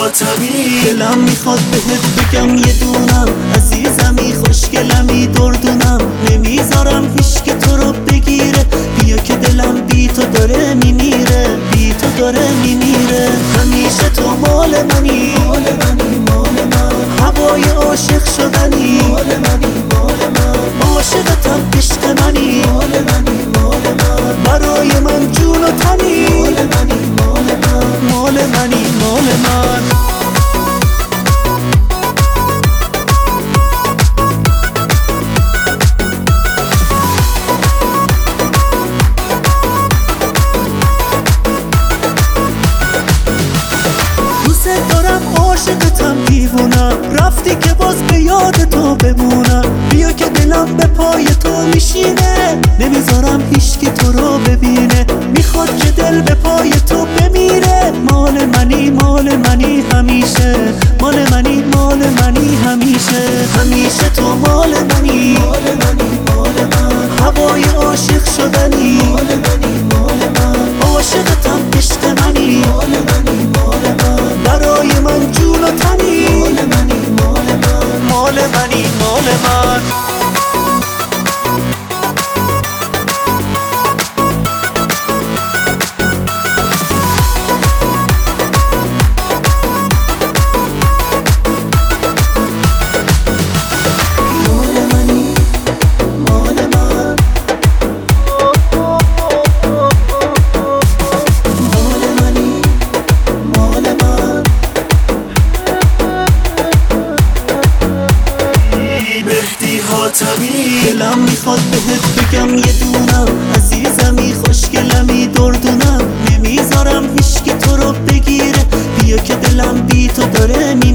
حاتمی. دلم میخواد بهت بگم یه دونم، عزیزمی خوشگلمی دردونم، نمیذارم هیچ که تو رو بگیره. بیا که دلم بی تو داره میمیره، بی تو داره میمیره. همیشه تو مال منی، مال منی، مال من. هوای عاشق شدنی، مال منی، مال من. عاشقتم عشق منی، مال منی، مال من. برای من جون و تنی، مال منی، مال من. مال منی، مال من. عاشقتم دیوونم، رفتی که باز به یاد تو بمونم. بیا که دلم به پای تو میشینه، نمیذارم هیچکی تو رو ببینه. میخواد که دل به پای تو بمیره. مال منی، مال منی همیشه، مال منی، مال منی همیشه. همیشه تو مال منی، مال منی، مال من. هوای عاشق شدنی، مال منی، مال من. عاشقتم عشق منی، مال منی، مال من. برای من جون و تنی، مال منی، مال من. مال منی، مال من. دلم میخواد بهت بگم یه دونم، عزیزمی خوشگلمی دردونم، نمیذارم هیچ که تو رو بگیره. بیا که دلم بی تو داره